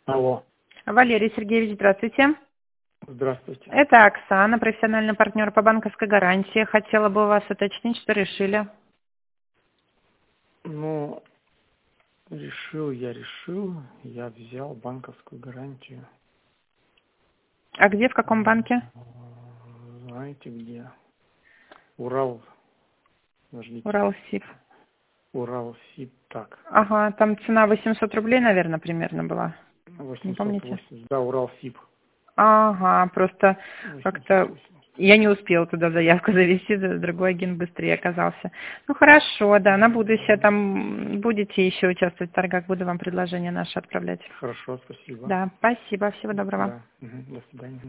Алло. Валерий Сергеевич, здравствуйте. Здравствуйте. Это Оксана, профессиональный партнер по банковской гарантии. Хотела бы у вас уточнить, что решили. Ну, решил. Я взял банковскую гарантию. А где, в каком банке? Знаете где? Урал. Подождите. Уралсиб. Уралсиб. Так. Ага, там цена 800 рублей, наверное, примерно была. Не помните? 880. Да, Уралсиб. Ага, просто как-то 880. я не успела туда заявку завести, другой агент быстрее оказался. Ну хорошо, да, на будущее там будете еще участвовать в торгах, буду вам предложение наше отправлять. Хорошо, спасибо. Да, спасибо, всего доброго. Да. До свидания.